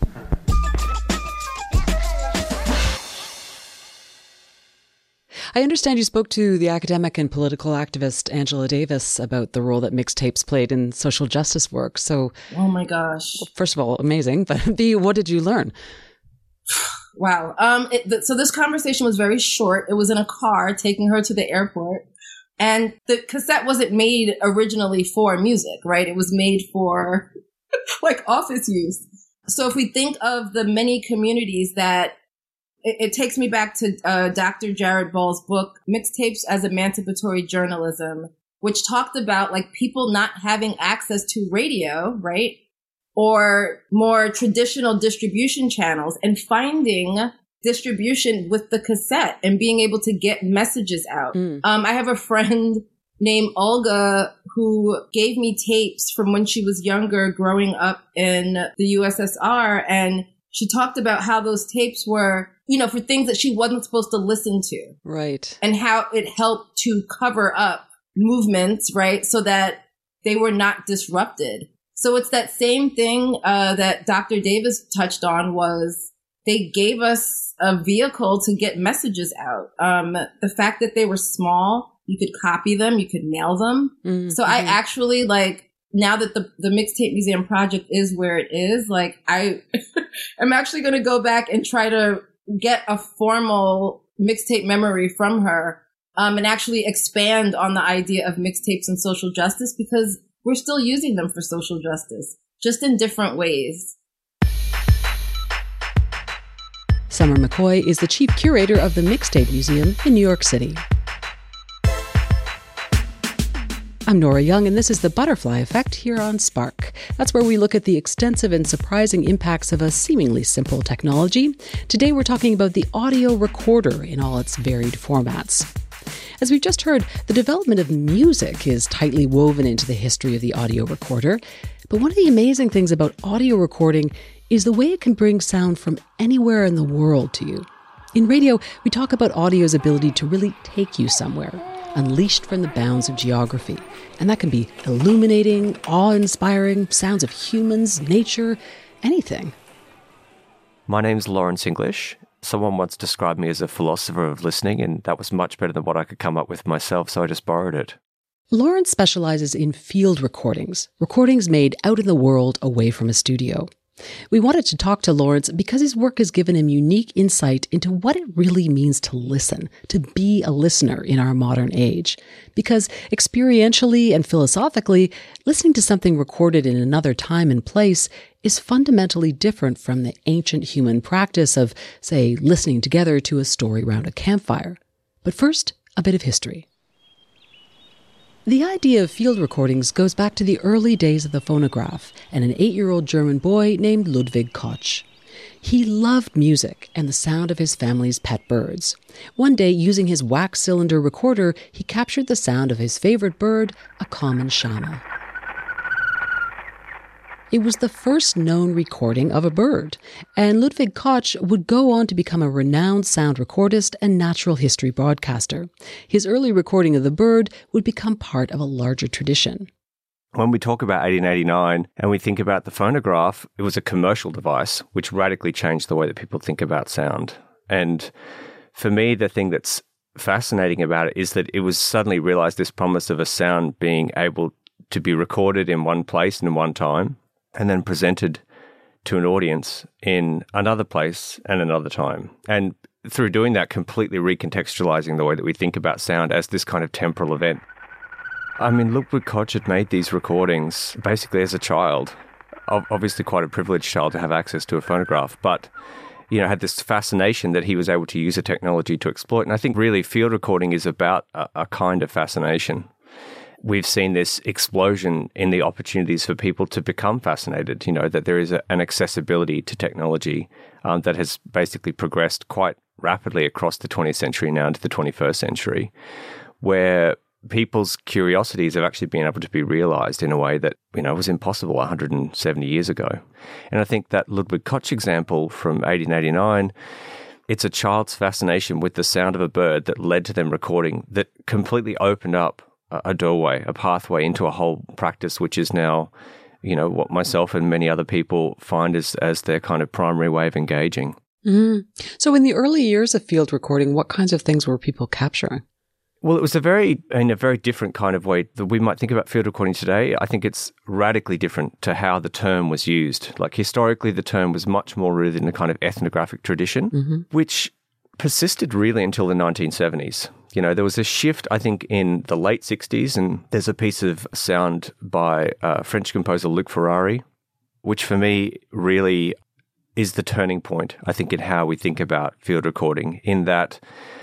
I understand you spoke to the academic and political activist Angela Davis about the role that mixtapes played in social justice work. So, oh my gosh. First of all, amazing. But B, what did you learn? Wow. Um. It, th- so this conversation was very short. It was in a car taking her to the airport. And the cassette wasn't made originally for music, right? It was made for like office use. So if we think of the many communities that It, it takes me back to uh, Doctor Jared Ball's book, Mixtapes as Emancipatory Journalism, which talked about like people not having access to radio, right? Or more traditional distribution channels, and finding distribution with the cassette and being able to get messages out. Mm. Um, I have a friend named Olga who gave me tapes from when she was younger, growing up in the U S S R. And she talked about how those tapes were, you know, for things that she wasn't supposed to listen to. Right. And how it helped to cover up movements, right? So that they were not disrupted. So it's that same thing uh, that Doctor Davis touched on, was they gave us a vehicle to get messages out. Um, the fact that they were small, you could copy them, you could mail them. Mm-hmm. So I actually like now that the, the Mixtape Museum project is where it is, like I, I'm actually going to go back and try to get a formal mixtape memory from her, um, and actually expand on the idea of mixtapes and social justice, because we're still using them for social justice, just in different ways. Summer McCoy is the chief curator of the Mixtape Museum in New York City. I'm Nora Young, and this is The Butterfly Effect here on Spark. That's where we look at the extensive and surprising impacts of a seemingly simple technology. Today we're talking about the audio recorder in all its varied formats. As we've just heard, the development of music is tightly woven into the history of the audio recorder. But one of the amazing things about audio recording is the way it can bring sound from anywhere in the world to you. In radio, we talk about audio's ability to really take you somewhere, unleashed from the bounds of geography. And that can be illuminating, awe-inspiring, sounds of humans, nature, anything. My name's Lawrence English. Someone once described me as a philosopher of listening, and that was much better than what I could come up with myself, so I just borrowed it. Lawrence specializes in field recordings, recordings made out in the world away from a studio. We wanted to talk to Lawrence because his work has given him unique insight into what it really means to listen, to be a listener in our modern age. Because experientially and philosophically, listening to something recorded in another time and place is fundamentally different from the ancient human practice of, say, listening together to a story round a campfire. But first, a bit of history. The idea of field recordings goes back to the early days of the phonograph and an eight-year-old German boy named Ludwig Koch. He loved music and the sound of his family's pet birds. One day, using his wax cylinder recorder, he captured the sound of his favorite bird, a common shama. It was the first known recording of a bird, and Ludwig Koch would go on to become a renowned sound recordist and natural history broadcaster. His early recording of the bird would become part of a larger tradition. When we talk about eighteen eighty-nine and we think about the phonograph, it was a commercial device which radically changed the way that people think about sound. And for me, the thing that's fascinating about it is that it was suddenly realized this promise of a sound being able to be recorded in one place and in one time, and then presented to an audience in another place and another time. And through doing that, completely recontextualizing the way that we think about sound as this kind of temporal event. I mean, Ludwig Koch had made these recordings basically as a child, obviously quite a privileged child to have access to a phonograph, but, you know, had this fascination that he was able to use a technology to exploit. And I think really field recording is about a, a kind of fascination. We've seen this explosion in the opportunities for people to become fascinated, you know, that there is a, an accessibility to technology um, that has basically progressed quite rapidly across the twentieth century now into the twenty-first century, where people's curiosities have actually been able to be realized in a way that, you know, was impossible one hundred seventy years ago. And I think that Ludwig Koch example from eighteen eighty-nine, it's a child's fascination with the sound of a bird that led to them recording that completely opened up a doorway, a pathway into a whole practice, which is now, you know, what myself and many other people find as, as their kind of primary way of engaging. Mm. So in the early years of field recording, what kinds of things were people capturing? Well, it was a very, in a very different kind of way that we might think about field recording today. I think it's radically different to how the term was used. Like historically, the term was much more rooted in a kind of ethnographic tradition, mm-hmm. which persisted really until the nineteen seventies. You know, there was a shift, I think, in the late sixties, and there's a piece of sound by uh, French composer Luc Ferrari, which for me really is the turning point, I think, in how we think about field recording, in that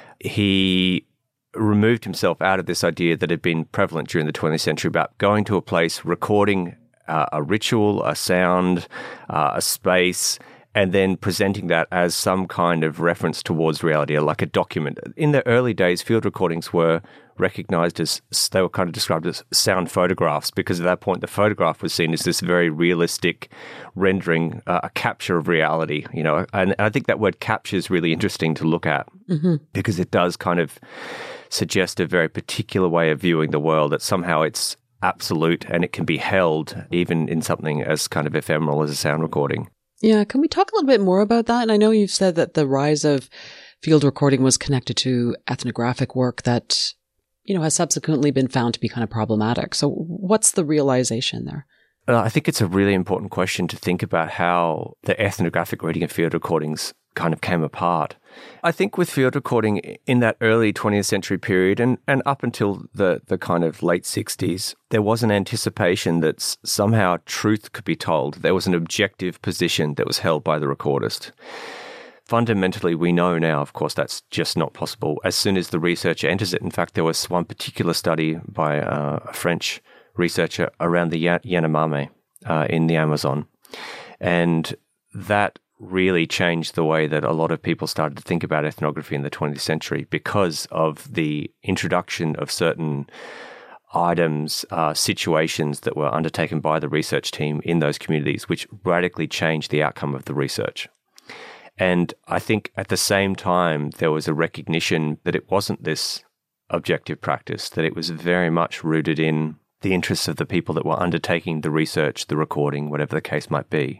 he removed himself out of this idea that had been prevalent during the twentieth century about going to a place, recording uh, a ritual, a sound, uh, a space, and then presenting that as some kind of reference towards reality, like a document. In the early days, field recordings were recognized as, they were kind of described as sound photographs, because at that point, the photograph was seen as this very realistic rendering, uh, a capture of reality, you know. And I think that word capture is really interesting to look at, mm-hmm. because it does kind of suggest a very particular way of viewing the world, that somehow it's absolute and it can be held even in something as kind of ephemeral as a sound recording. Yeah, can we talk a little bit more about that? And I know you've said that the rise of field recording was connected to ethnographic work that you know, has subsequently been found to be kind of problematic. So what's the realization there? Uh, I think it's a really important question to think about how the ethnographic reading of field recordings kind of came apart. I think with field recording in that early twentieth century period and, and up until the, the kind of late sixties, there was an anticipation that s- somehow truth could be told. There was an objective position that was held by the recordist. Fundamentally, we know now, of course, that's just not possible as soon as the researcher enters it. In fact, there was one particular study by uh, a French researcher around the Yanomami uh, in the Amazon. And that really changed the way that a lot of people started to think about ethnography in the twentieth century because of the introduction of certain items, uh, situations that were undertaken by the research team in those communities, which radically changed the outcome of the research. And I think at the same time, there was a recognition that it wasn't this objective practice, that it was very much rooted in the interests of the people that were undertaking the research, the recording, whatever the case might be.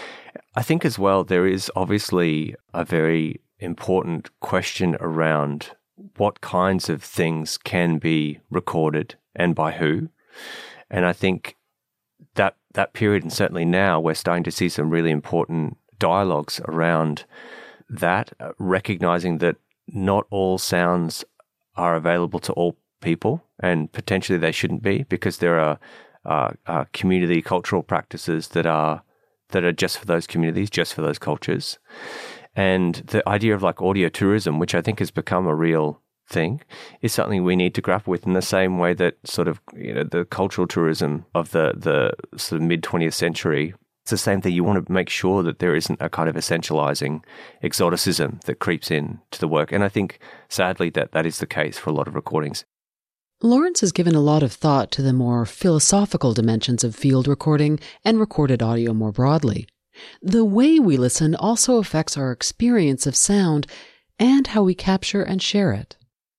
I think as well, there is obviously a very important question around what kinds of things can be recorded and by who. And I think that that period, and certainly now, we're starting to see some really important dialogues around that, uh, recognizing that not all sounds are available to all people, and potentially they shouldn't be, because there are uh, uh, community cultural practices that are that are just for those communities, just for those cultures. And the idea of like audio tourism, which I think has become a real thing, is something we need to grapple with in the same way that sort of, you know, the cultural tourism of the, the sort of mid twentieth century, it's the same thing. You want to make sure that there isn't a kind of essentializing exoticism that creeps in to the work. And I think, sadly, that that is the case for a lot of recordings. Lawrence has given a lot of thought to the more philosophical dimensions of field recording and recorded audio more broadly. The way we listen also affects our experience of sound and how we capture and share it.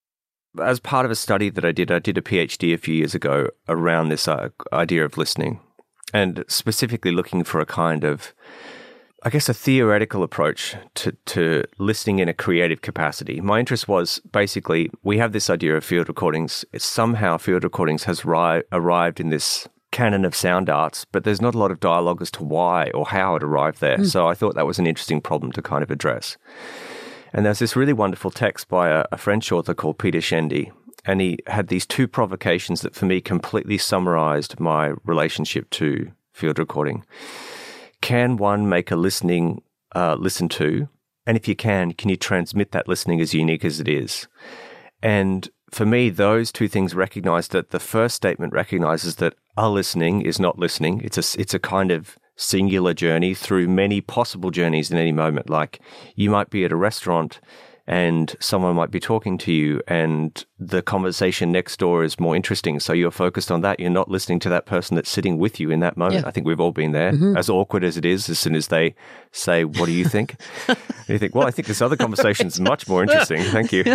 As part of a study that I did, I did a PhD a few years ago around this uh, idea of listening, and specifically looking for a kind of, I guess, a theoretical approach to, to listening in a creative capacity. My interest was basically, we have this idea of field recordings. It's somehow field recordings has ri- arrived in this canon of sound arts, but there's not a lot of dialogue as to why or how it arrived there. Mm. So I thought that was an interesting problem to kind of address. And there's this really wonderful text by a, a French author called Peter Shendy, and he had these two provocations that for me completely summarized my relationship to field recording. Can one make a listening uh, listen to? And if you can, can you transmit that listening as unique as it is? And for me, those two things recognize that the first statement recognizes that a listening is not listening. It's a, it's a kind of singular journey through many possible journeys in any moment. Like you might be at a restaurant and someone might be talking to you and the conversation next door is more interesting. So you're focused on that. You're not listening to that person that's sitting with you in that moment. Yeah. I think we've all been there. Mm-hmm. As awkward as it is, as soon as they say, what do you think? you think, well, I think this other conversation is much more interesting. Thank you.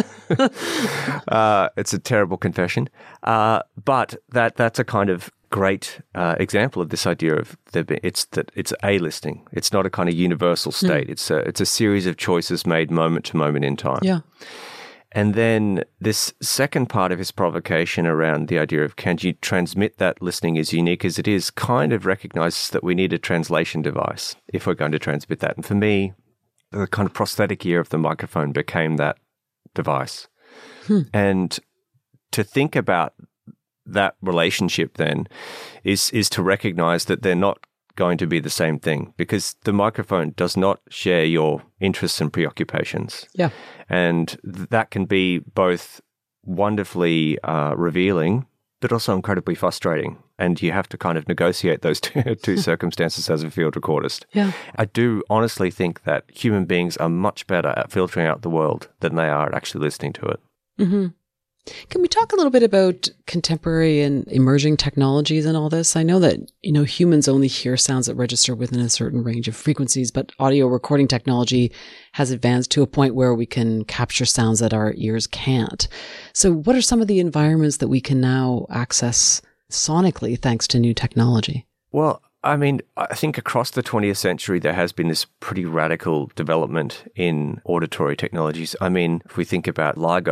uh, it's a terrible confession. Uh, but that that's a kind of great uh, example of this idea of the, it's that it's a listening. It's not a kind of universal state. Mm. It's a it's a series of choices made moment to moment in time. Yeah. And then this second part of his provocation around the idea of can you transmit that listening as unique as it is kind of recognizes that we need a translation device if we're going to transmit that. And for me, the kind of prosthetic ear of the microphone became that device. Hmm. And to think about that relationship then is is to recognize that they're not going to be the same thing, because the microphone does not share your interests and preoccupations. Yeah. And that can be both wonderfully uh, revealing, but also incredibly frustrating. And you have to kind of negotiate those two, two circumstances as a field recordist. Yeah. I do honestly think that human beings are much better at filtering out the world than they are at actually listening to it. Mm-hmm. Can we talk a little bit about contemporary and emerging technologies and all this? I know that, you know, humans only hear sounds that register within a certain range of frequencies, but audio recording technology has advanced to a point where we can capture sounds that our ears can't. So what are some of the environments that we can now access sonically thanks to new technology? Well, I mean, I think across the twentieth century, there has been this pretty radical development in auditory technologies. I mean, if we think about LIGO,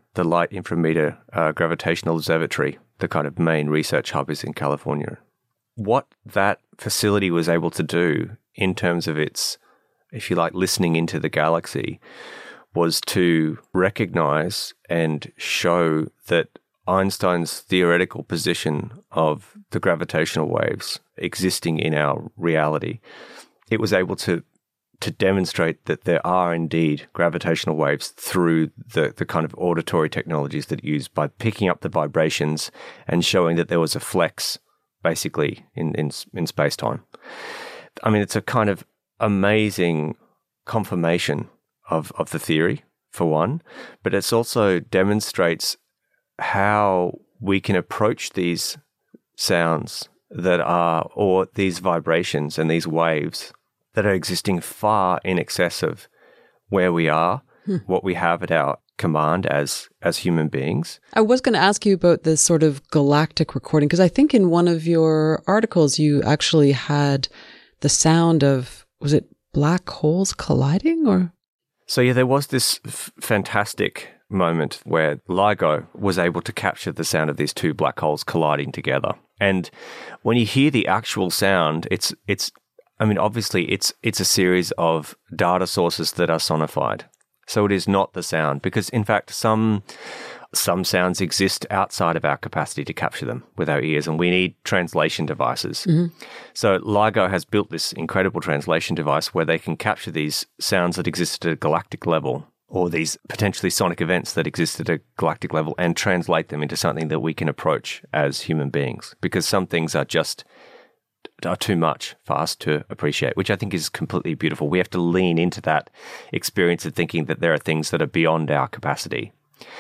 the Light Inframeter uh, Gravitational Observatory, the kind of main research hub, is in California. What that facility was able to do in terms of its, if you like, listening into the galaxy, was to recognize and show that Einstein's theoretical position of the gravitational waves existing in our reality, it was able to to demonstrate that there are indeed gravitational waves through the, the kind of auditory technologies that are used by picking up the vibrations and showing that there was a flex, basically, in, in, in space-time. I mean, it's a kind of amazing confirmation of, of the theory, for one, but it also demonstrates how we can approach these sounds that are, or these vibrations and these waves that are existing far in excess of where we are, hmm. what we have at our command as as human beings. I was going to ask you about this sort of galactic recording, because I think in one of your articles you actually had the sound of, was it black holes colliding? Or So yeah, there was this f- fantastic moment where LIGO was able to capture the sound of these two black holes colliding together. And when you hear the actual sound, it's it's I mean, obviously, it's it's a series of data sources that are sonified. So it is not the sound, because, in fact, some some sounds exist outside of our capacity to capture them with our ears, and we need translation devices. Mm-hmm. So LIGO has built this incredible translation device where they can capture these sounds that exist at a galactic level, or these potentially sonic events that exist at a galactic level, and translate them into something that we can approach as human beings, because some things are just are too much for us to appreciate, which I think is completely beautiful. We have to lean into that experience of thinking that there are things that are beyond our capacity.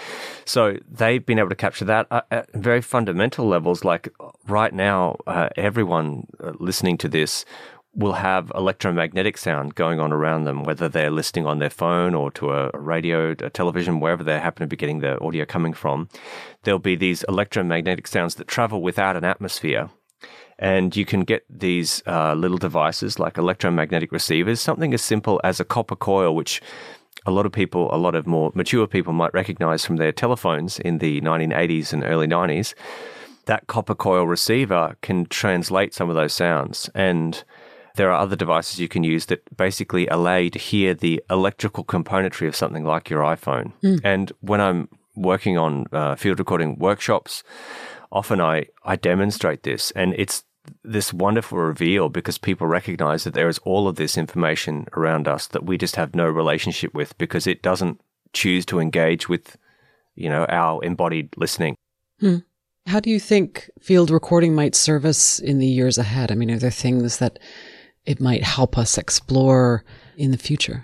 So they've been able to capture that at very fundamental levels. Like right now, uh, everyone listening to this will have electromagnetic sound going on around them, whether they're listening on their phone or to a radio, a television, wherever they happen to be getting the audio coming from. There'll be these electromagnetic sounds that travel without an atmosphere. And you can get these uh, little devices like electromagnetic receivers, something as simple as a copper coil, which a lot of people, a lot of more mature people might recognize from their telephones in the nineteen eighties and early nineties. That copper coil receiver can translate some of those sounds. And there are other devices you can use that basically allow you to hear the electrical componentry of something like your iPhone. Mm. And when I'm working on uh, field recording workshops, often I, I demonstrate this, and it's this wonderful reveal because people recognize that there is all of this information around us that we just have no relationship with because it doesn't choose to engage with, you know, our embodied listening. Hmm. How do you think field recording might serve us in the years ahead? I mean, are there things that it might help us explore in the future?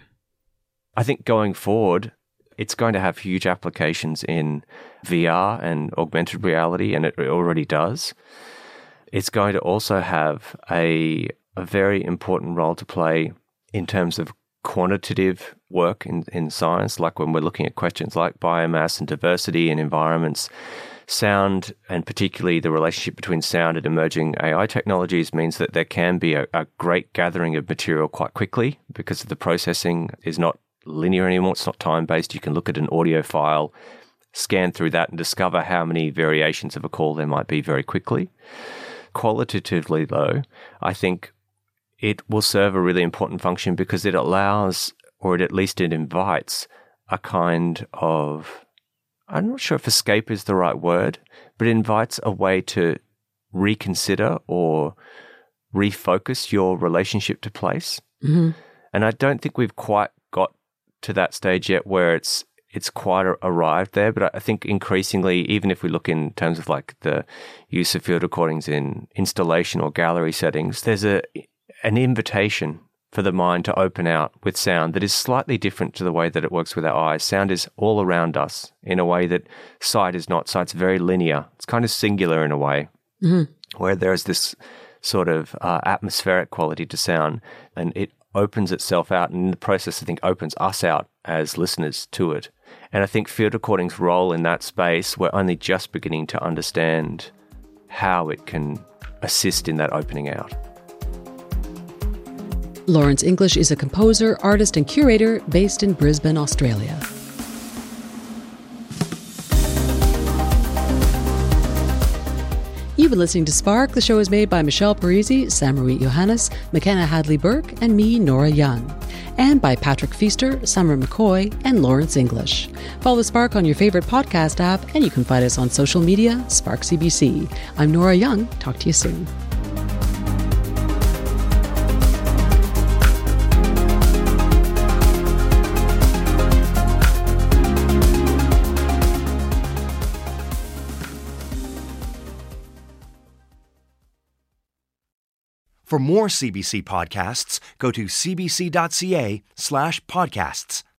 I think going forward, it's going to have huge applications in V R and augmented reality, and it already does. It's going to also have a, a very important role to play in terms of quantitative work in, in science, like when we're looking at questions like biomass and diversity and environments. Sound, and particularly the relationship between sound and emerging A I technologies, means that there can be a, a great gathering of material quite quickly because the processing is not linear anymore. It's not time-based. You can look at an audio file, scan through that, and discover how many variations of a call there might be very quickly. Qualitatively, though, I think it will serve a really important function because it allows, or at least it invites, a kind of, I'm not sure if escape is the right word, but it invites a way to reconsider or refocus your relationship to place. Mm-hmm. And I don't think we've quite got to that stage yet where it's it's quite arrived there, but I think increasingly, even if we look in terms of like the use of field recordings in installation or gallery settings, there's a an invitation for the mind to open out with sound that is slightly different to the way that it works with our eyes. Sound is all around us in a way that sight is not. Sight's very linear. It's kind of singular in a way, mm-hmm. where there's this sort of uh, atmospheric quality to sound, and it opens itself out, and in the process, I think, opens us out as listeners to it. And I think field recording's role in that space, we're only just beginning to understand how it can assist in that opening out. Lawrence English is a composer, artist, and curator based in Brisbane, Australia. You've been listening to Spark. The show is made by Michelle Parisi, Samruit Johannes, McKenna Hadley-Burke, and me, Nora Young. And by Patrick Feaster, Summer McCoy, and Lawrence English. Follow Spark on your favorite podcast app, and you can find us on social media, Spark C B C. I'm Nora Young. Talk to you soon. For more C B C podcasts, go to cbc.ca slash podcasts.